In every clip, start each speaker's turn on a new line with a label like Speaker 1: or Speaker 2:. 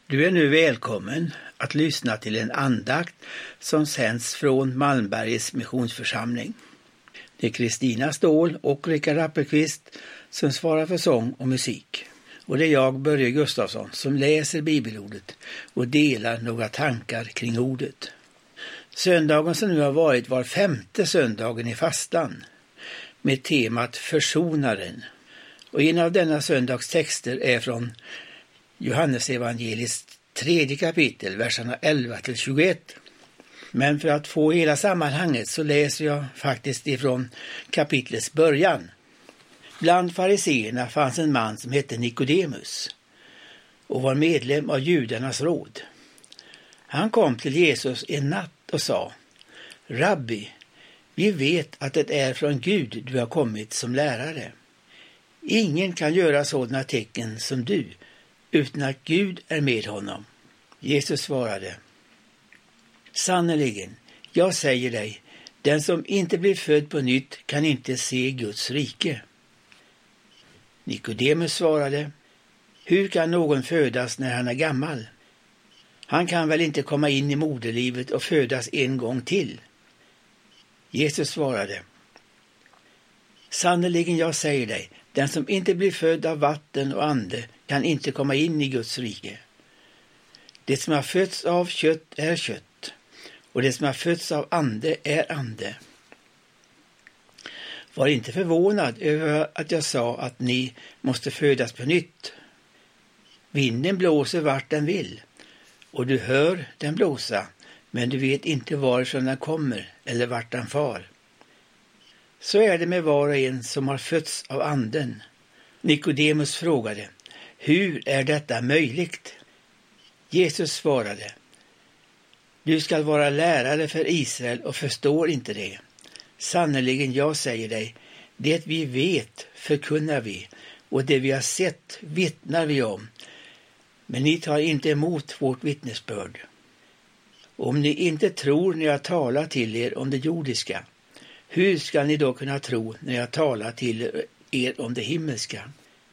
Speaker 1: Du är nu välkommen att lyssna till en andakt som sänds från Malmbergets missionsförsamling. Det är Kristina Ståhl och Rickard Appelqvist som svarar för sång och musik. Och det är jag, Börje Gustafsson, som läser bibelordet och delar några tankar kring ordet. Söndagen som nu har varit var 5:e söndagen i fastan med temat Försonaren. Och en av denna söndags texter är från Johannesevangeliets 3:e kapitel, verserna 11-21. Men för att få hela sammanhanget så läser jag faktiskt ifrån kapitlets början. Bland fariseerna fanns en man som hette Nikodemus och var medlem av judarnas råd. Han kom till Jesus en natt och sa: Rabbi, vi vet att det är från Gud du har kommit som lärare. Ingen kan göra sådana tecken som du utan att Gud är med honom. Jesus svarade: Sannerligen, jag säger dig, den som inte blir född på nytt kan inte se Guds rike. Nikodemus svarade: Hur kan någon födas när han är gammal? Han kan väl inte komma in i moderlivet och födas en gång till? Jesus svarade: Sannerligen, jag säger dig, den som inte blir född av vatten och ande kan inte komma in i Guds rike. Det som har fötts av kött är kött, och det som har fötts av ande är ande. Var inte förvånad över att jag sa att ni måste födas på nytt. Vinden blåser vart den vill, och du hör den blåsa, men du vet inte varifrån den kommer eller vart den far. Så är det med var och en som har fötts av anden. Nikodemus frågade: Hur är detta möjligt? Jesus svarade: Du skall vara lärare för Israel och förstår inte det. Sannerligen, jag säger dig, det vi vet förkunnar vi, och det vi har sett vittnar vi om. Men ni tar inte emot vårt vittnesbörd. Om ni inte tror när jag talar till er om det jordiska, hur ska ni då kunna tro när jag talar till er om det himmelska?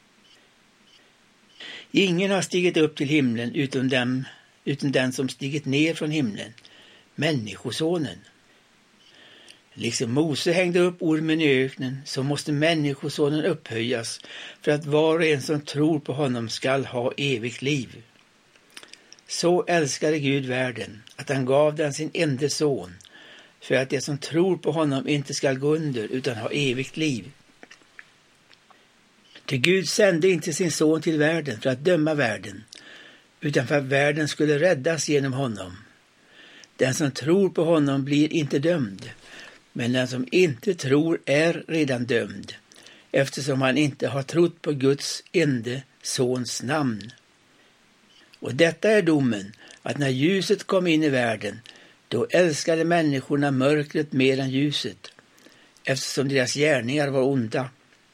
Speaker 1: Ingen har stigit upp till himlen utom den som stigit ner från himlen, människosonen. Liksom Mose hängde upp ormen i öknen, så måste människosonen upphöjas för att var och en som tror på honom skall ha evigt liv. Så älskade Gud världen att han gav den sin enda son, för att de som tror på honom inte skall gå under utan ha evigt liv. Till Gud sände inte sin son till världen för att döma världen, utan för att världen skulle räddas genom honom. Den som tror på honom blir inte dömd, men den som inte tror är redan dömd, eftersom han inte har trott på Guds enda sons namn. Och detta är domen, att när ljuset kom in i världen, då älskade människorna mörkret mer än ljuset, eftersom deras gärningar var onda.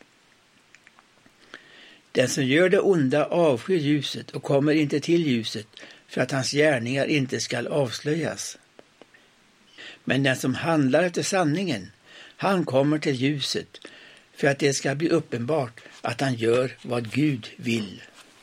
Speaker 1: Den som gör det onda avskyr ljuset och kommer inte till ljuset, för att hans gärningar inte skall avslöjas. Men den som handlar efter sanningen, han kommer till ljuset, för att det ska bli uppenbart att han gör vad Gud vill.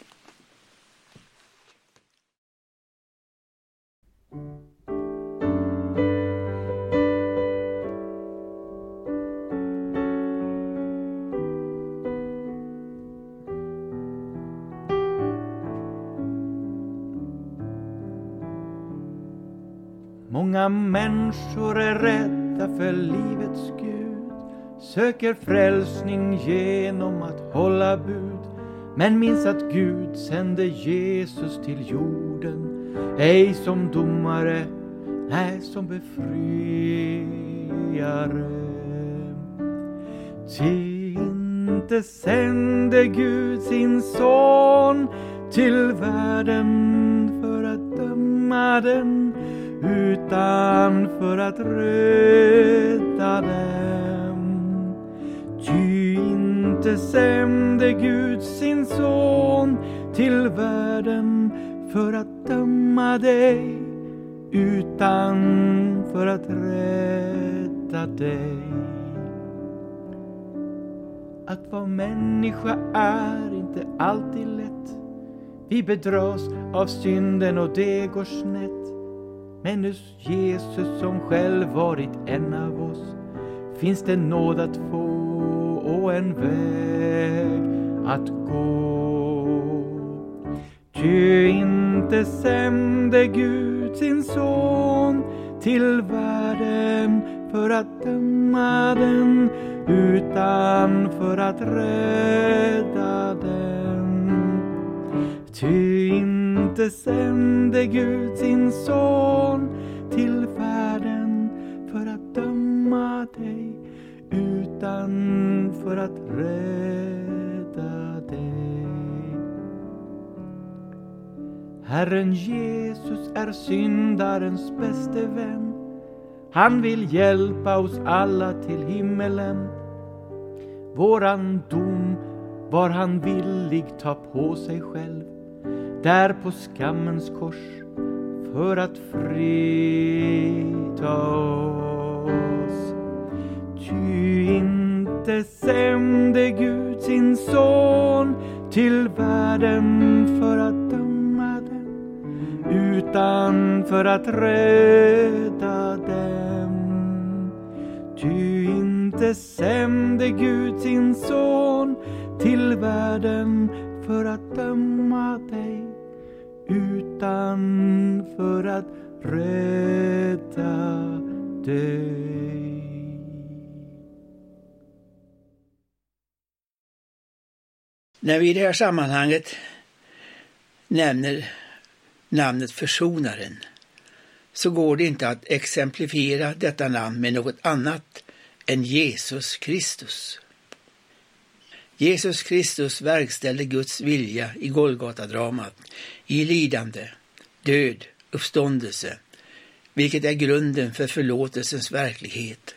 Speaker 2: Många människor är rädda för livets Gud, söker frälsning genom att hålla bud, men minns att Gud sände Jesus till jorden, ej som domare, nej som befriare. Ty inte sände Gud sin son till världen för att döma den, utan för att rädda dem. Ty inte sände Gud sin son till världen för att döma dig, utan för att rädda dig. Att vara människa är inte alltid lätt. Vi bedras av synden och det går snett. Men hos Jesus som själv varit en av oss finns det nåd att få och en väg att gå. Ty inte sände Gud sin son till världen för att döma den, utan för att rädda den. Ty inte sände Gud sin son till världen för att döma dig, utan för att rädda dig. Herren Jesus är syndarens bäste vän. Han vill hjälpa oss alla till himmelen. Våran dom var han villig ta på sig själv, där på skammens kors, för att frita oss. Ty inte sände Gud sin son till världen för att döma den, utan för att rädda dem. Ty inte sände Gud sin son till världen för att döma dig, utan för att rädda dig.
Speaker 1: När vi i det här sammanhanget nämner namnet försonaren, så går det inte att exemplifiera detta namn med något annat än Jesus Kristus. Jesus Kristus verkställde Guds vilja i Golgata-dramat, i lidande, död, uppståndelse, vilket är grunden för förlåtelsens verklighet.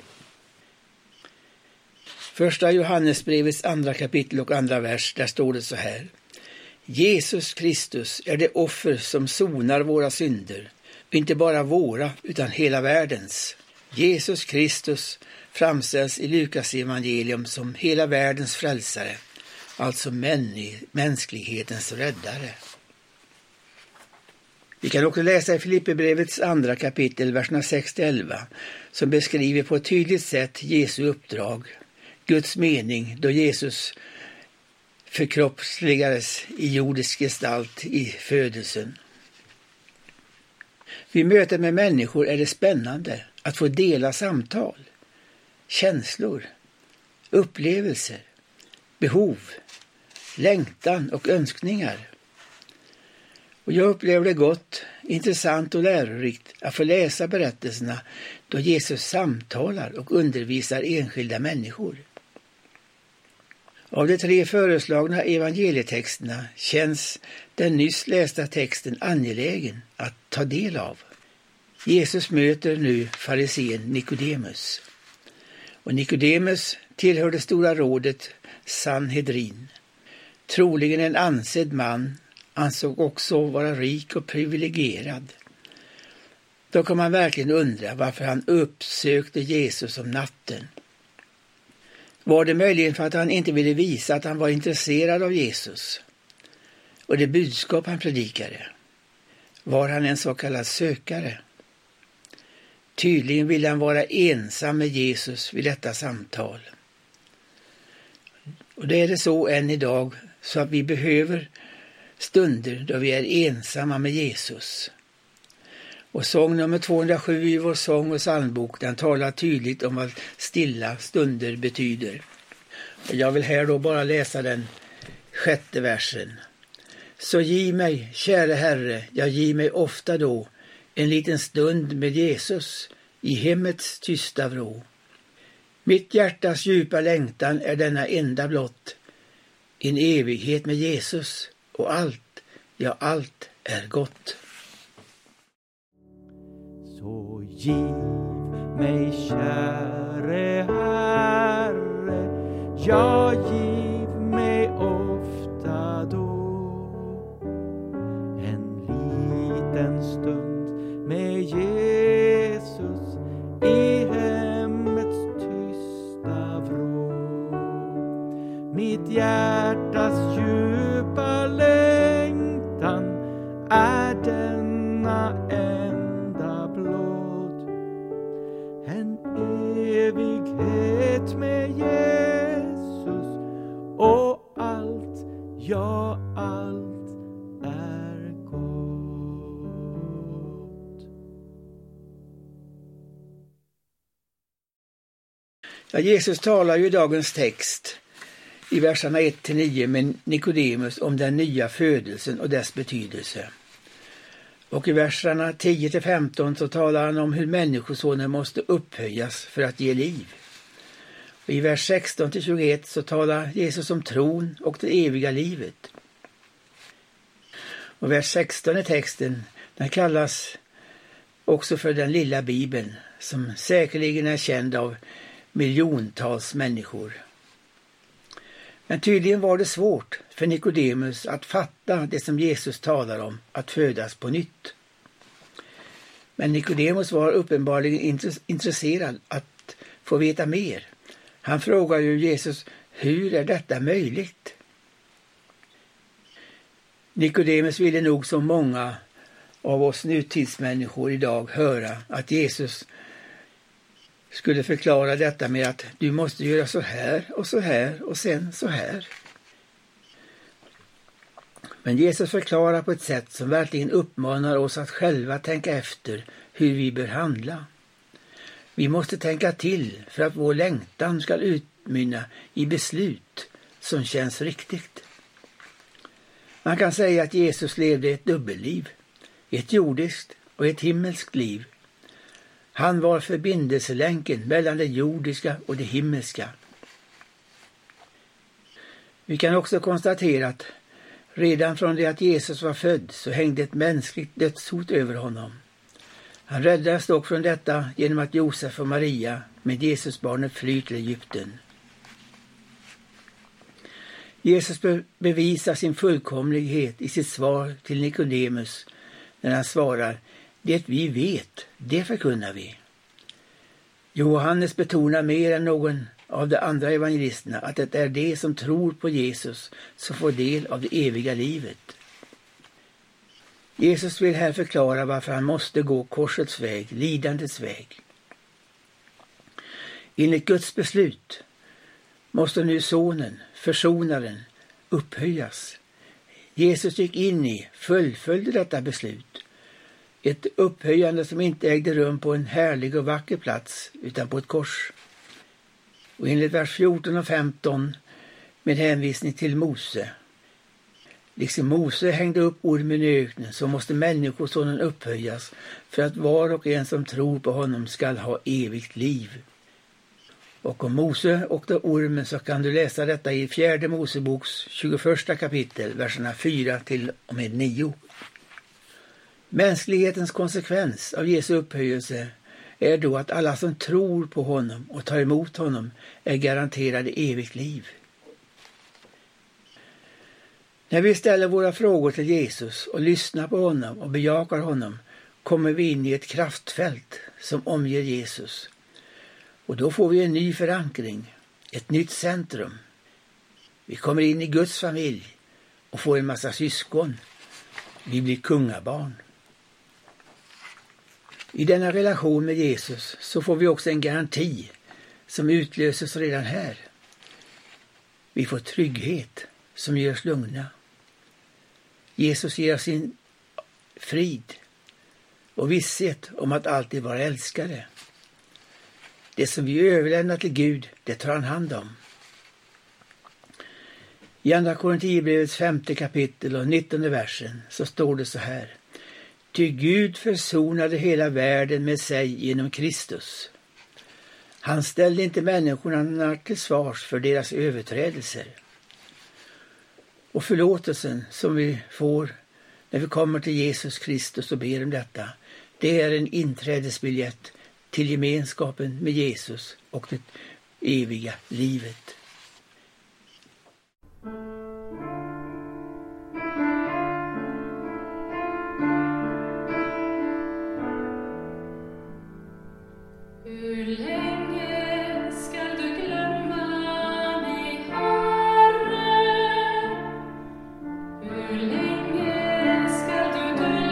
Speaker 1: Första Johannesbrevets 2 kapitel och 2 vers, där står det så här: Jesus Kristus är det offer som sonar våra synder, och inte bara våra utan hela världens. Jesus Kristus framställs i Lukas evangelium som hela världens frälsare, alltså mänsklighetens räddare. Vi kan också läsa i Filipperbrevets 2 kapitel, verserna 6-11, som beskriver på ett tydligt sätt Jesu uppdrag, Guds mening då Jesus förkroppsligades i jordisk gestalt i födelsen. Vid mötet med människor är det spännande att få dela samtal, känslor, upplevelser, behov, längtan och önskningar. Och jag upplever det gott, intressant och lärorikt att få läsa berättelserna då Jesus samtalar och undervisar enskilda människor. Av de 3 föreslagna evangelietexterna känns den nyss lästa texten angelägen att ta del av. Jesus möter nu farisén Nikodemus. Och Nikodemus tillhör det stora rådet Sanhedrin. Troligen en ansedd man, ansåg också vara rik och privilegierad. Då kan man verkligen undra varför han uppsökte Jesus om natten. Var det möjligen för att han inte ville visa att han var intresserad av Jesus och det budskap han predikade? Var han en så kallad sökare? Tydligen ville han vara ensam med Jesus vid detta samtal. Och det är det så än idag, så att vi behöver stunder då vi är ensamma med Jesus. Och sång nummer 207 i vår sång- och psalmbok, den talar tydligt om vad stilla stunder betyder. Och jag vill här då bara läsa den 6:e versen. Så giv mig, käre Herre, jag giv mig ofta då en liten stund med Jesus i hemmets tysta vrå. Mitt hjärtas djupa längtan är denna enda blott, en evighet med Jesus, och allt, ja allt är gott.
Speaker 2: Så giv mig, käre Herre, ja giv mig ofta då en liten stund med Jesus i hemmets tysta vrå. Mitt hjärtas djupa längtan är denna enda blott. En evighet med Jesus och allt, ja allt är gott.
Speaker 1: Ja, Jesus talar ju i dagens text i verserna 1-9 med Nikodemus om den nya födelsen och dess betydelse. Och i verserna 10-15 så talar han om hur människosonen måste upphöjas för att ge liv. Och i vers 16-21 så talar Jesus om tron och det eviga livet. Och vers 16 i texten, den kallas också för den lilla Bibeln, som säkerligen är känd av miljontals människor. Men tydligen var det svårt för Nikodemus att fatta det som Jesus talar om, att födas på nytt. Men Nikodemus var uppenbarligen intresserad att få veta mer. Han frågar ju Jesus, hur är detta möjligt? Nikodemus ville nog som många av oss nutidsmänniskor idag höra att Jesus skulle förklara detta med att du måste göra så här och sen så här. Men Jesus förklarar på ett sätt som verkligen uppmanar oss att själva tänka efter hur vi bör handla. Vi måste tänka till för att vår längtan ska utmynna i beslut som känns riktigt. Man kan säga att Jesus levde ett dubbelliv, ett jordiskt och ett himmelskt liv. Han var förbindelselänken mellan det jordiska och det himmelska. Vi kan också konstatera att redan från det att Jesus var född så hängde ett mänskligt dödshot över honom. Han räddades dock från detta genom att Josef och Maria med Jesusbarnet flyr till Egypten. Jesus bevisar sin fullkomlighet i sitt svar till Nikodemus när han svarar: det vi vet, det förkunnar vi. Johannes betonar mer än någon av de andra evangelisterna att det är de som tror på Jesus som får del av det eviga livet. Jesus vill här förklara varför han måste gå korsets väg, lidandets väg. Enligt Guds beslut måste nu sonen, försonaren, upphöjas. Jesus gick in i, fullföljde detta beslut. Ett upphöjande som inte ägde rum på en härlig och vacker plats utan på ett kors. Och enligt vers 14 och 15 med hänvisning till Mose. Liksom Mose hängde upp ormen i öknen så måste människosonen upphöjas för att var och en som tror på honom skall ha evigt liv. Och om Mose åkte ormen så kan du läsa detta i 4 Moseboks 21 kapitel, verserna 4-9. Mänsklighetens konsekvens av Jesu upphöjelse är då att alla som tror på honom och tar emot honom är garanterade evigt liv. När vi ställer våra frågor till Jesus och lyssnar på honom och bejakar honom kommer vi in i ett kraftfält som omger Jesus. Och då får vi en ny förankring, ett nytt centrum. Vi kommer in i Guds familj och får en massa syskon. Vi blir kungabarn. I denna relation med Jesus så får vi också en garanti som utlöses redan här. Vi får trygghet som gör oss lugna. Jesus ger oss sin frid och visshet om att alltid vara älskade. Det som vi överlämnar till Gud, det tar han hand om. I andra Korinthierbrevets 5:e kapitel och 19:e versen så står det så här: Ty Gud försonade hela världen med sig genom Kristus. Han ställde inte människorna till svars för deras överträdelser. Och förlåtelsen som vi får när vi kommer till Jesus Kristus och ber om detta, det är en inträdesbiljett till gemenskapen med Jesus och det eviga livet.
Speaker 3: Hur länge ska du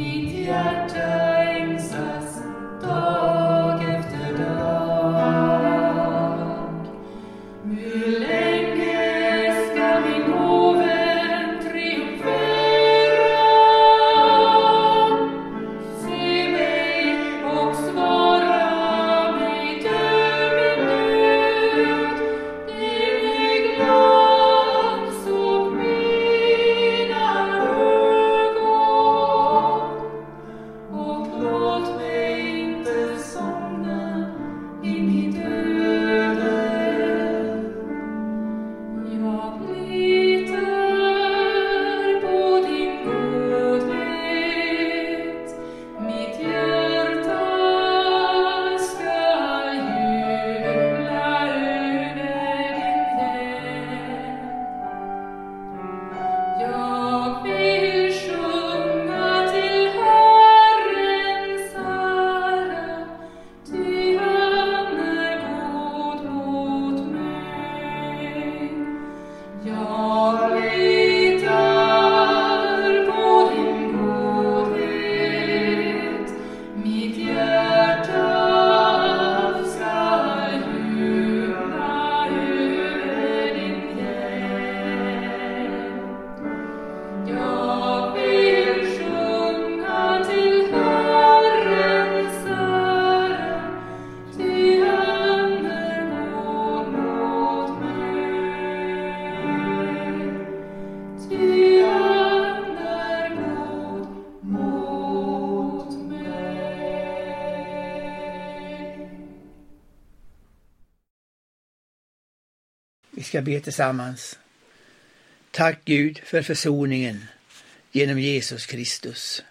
Speaker 1: Vi ska be tillsammans. Tack Gud för försoningen genom Jesus Kristus.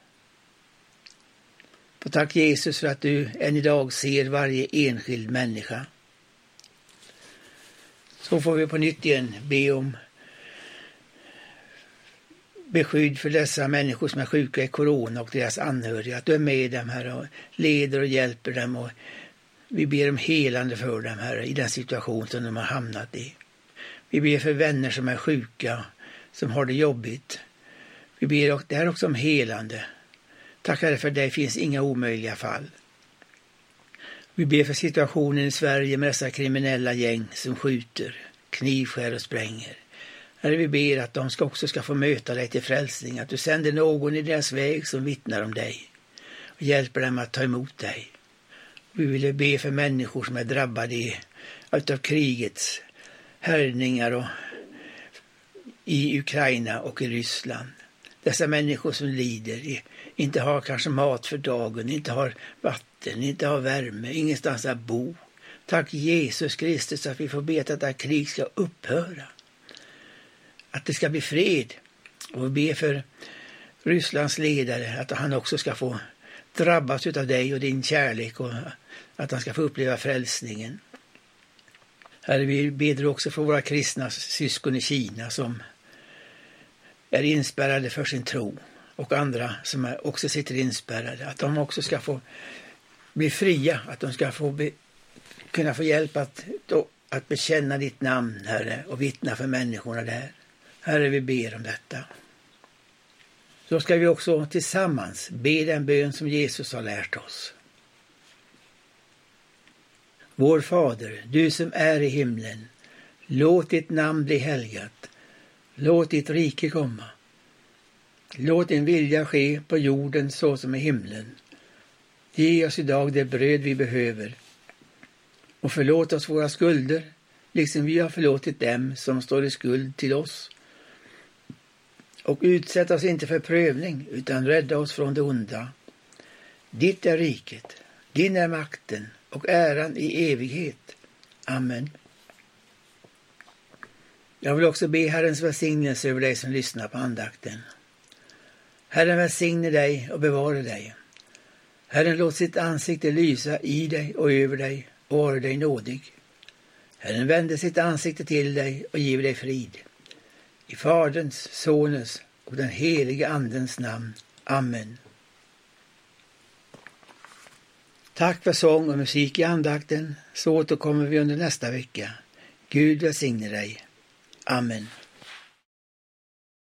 Speaker 1: Och tack Jesus för att du än idag ser varje enskild människa. Så får vi på nytt igen be om beskydd för dessa människor som är sjuka i corona och deras anhöriga. Att du är med dem här och leder och hjälper dem. Och vi ber om helande för dem här i den situation som de har hamnat i. Vi ber för vänner som är sjuka, som har det jobbigt. Vi ber där också om helande. Tack Herre för dig finns inga omöjliga fall. Vi ber för situationen i Sverige med dessa kriminella gäng som skjuter, knivskär och spränger. Herre, vi ber att de också ska få möta dig till frälsning. Att du sänder någon i deras väg som vittnar om dig. Och hjälper dem att ta emot dig. Vi vill be för människor som är drabbade av krigets härjningar och i Ukraina och i Ryssland. Dessa människor som lider, inte har kanske mat för dagen, inte har vatten, inte har värme, ingenstans att bo. Tack Jesus Kristus att vi får be att detta krig ska upphöra. Att det ska bli fred. Och vi ber för Rysslands ledare att han också ska få drabbas av dig och din kärlek och att han ska få uppleva frälsningen. Herre, vi ber också för våra kristna syskon i Kina som är inspärrade för sin tro och andra som också sitter inspärrade. Att de också ska få bli fria, att de ska få kunna få hjälp att bekänna ditt namn, Herre, och vittna för människorna där. Herre, vi ber om detta. Så ska vi också tillsammans be den bön som Jesus har lärt oss. Vår Fader, du som är i himlen, låt ditt namn bli helgat. Låt ditt rike komma. Låt din vilja ske på jorden så som i himlen. Ge oss idag det bröd vi behöver. Och förlåt oss våra skulder, liksom vi har förlåtit dem som står i skuld till oss. Och utsätt oss inte för prövning, utan rädda oss från det onda. Ditt är riket, din är makten och äran i evighet. Amen. Jag vill också be Herrens välsignelse över dig som lyssnar på andakten. Herren välsigne dig och bevara dig. Herren låt sitt ansikte lysa i dig och över dig och vara dig nådig. Herren vände sitt ansikte till dig och giver dig frid. I Faderns, Sonens och den helige Andens namn. Amen. Tack för sång och musik i andakten. Så återkommer vi under nästa vecka. Gud välsigne dig. Amen.